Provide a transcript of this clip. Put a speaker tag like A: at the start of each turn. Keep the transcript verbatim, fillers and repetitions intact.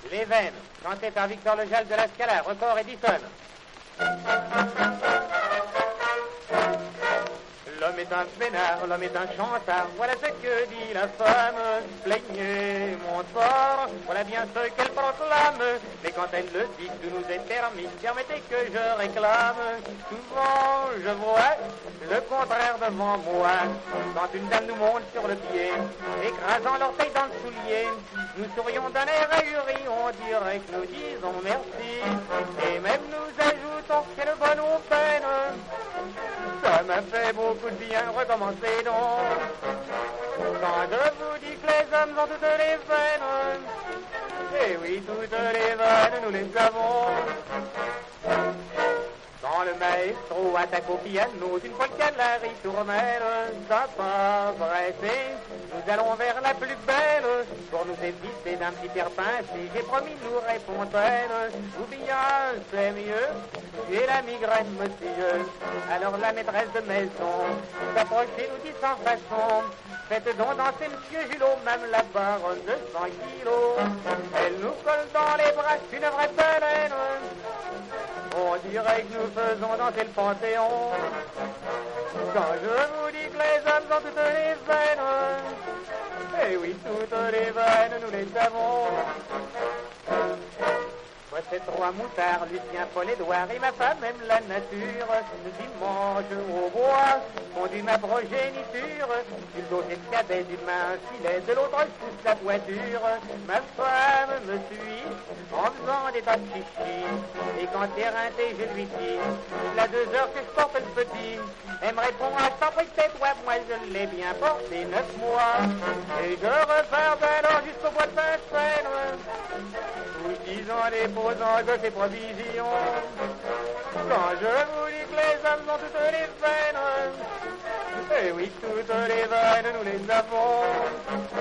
A: Les veines, chanté par Victor Lejal de la Scala, record Edison. L'homme est un peinard, l'homme est un chantard, voilà ce que dit la femme. Plaignez mon sort, voilà bien ce qu'elle proclame. Mais quand elle le dit, tout nous est permis, permettez que je réclame. Souvent je vois le contraire devant moi. Quand une dame nous monte sur le pied, écrasant l'orteil dans le soulier, nous sourions d'un air ahuri, on dirait que nous disons merci. Et même nous ajoutons quelle bonne ou peine. Ça m'a fait beaucoup de bien, recommencer donc. Quand je vous dis que les hommes ont toutes les veines, eh oui, toutes les veines, nous les avons. Quand le maestro attaque au piano d'une polka de la ritournelle, ça va presser, nous allons vers la plus belle. Pour nous épicer d'un petit air pincé, j'ai promis, nous répond-elle. Ou bien c'est mieux, j'ai la migraine, monsieur. Alors la maîtresse de maison s'approche et nous dit sans façon, faites donc danser monsieur Julot, même la baronne de cent kilos. Elle nous colle dans les bras une vraie baleine. On dirait que nous faisons danser le Panthéon. Quand je vous dis que les hommes ont toutes les veines, eh oui, toutes les veines, nous les avons. Moi c'est trois moutards, Lucien, Paul, Édouard et ma femme aime la nature. Dimanche au bois, on dit ma progéniture. Une dose de cadet, d'une main un filet, de l'autre je pousse la voiture. Ma femme me suit en faisant des tas de chichis. Et quand t'es rinté, je lui dis, la deux heures que je porte le petit. Elle me répond, ah, je t'en prie, c'est toi, moi je l'ai bien porté neuf mois. Et je repars alors jusqu'au bois de Vincennes, où dix ans déposant que ces provisions. Quand je vous dis que les hommes ont toutes les veines, eh oui, toutes les veines, nous les avons.